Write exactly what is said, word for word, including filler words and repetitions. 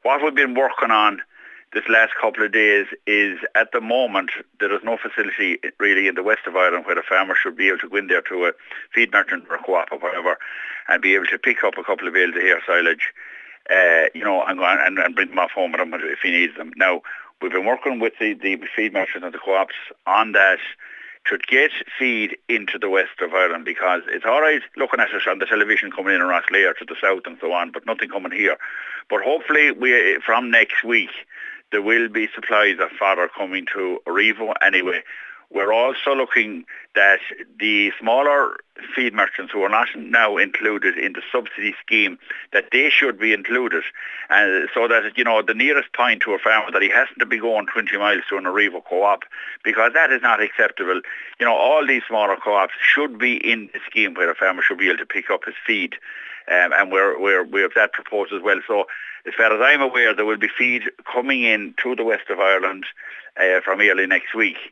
what we've been working on this last couple of days is, at the moment, there is no facility really in the west of Ireland where the farmer should be able to go in there to a feed merchant or a co-op or whatever and be able to pick up a couple of bales of hair silage, uh, you know, and, go on and, and bring them off home with him if he needs them. Now, we've been working with the, the feed merchants and the co-ops on that to get feed into the west of Ireland, because it's all right looking at it on the television coming in around Rosslare to the south and so on, but nothing coming here. But hopefully we from next week there will be supplies of fodder coming to Arrivo anyway. We're also looking that the smaller feed merchants who are not now included in the subsidy scheme, that they should be included, and so that, you know, the nearest point to a farmer, that he hasn't to be going twenty miles to an Arrivo co-op, because that is not acceptable. You know, all these smaller co-ops should be in the scheme where a farmer should be able to pick up his feed, um, and we're, we're, we have that proposed as well. So as far as I'm aware, there will be feed coming in to the west of Ireland uh, from early next week.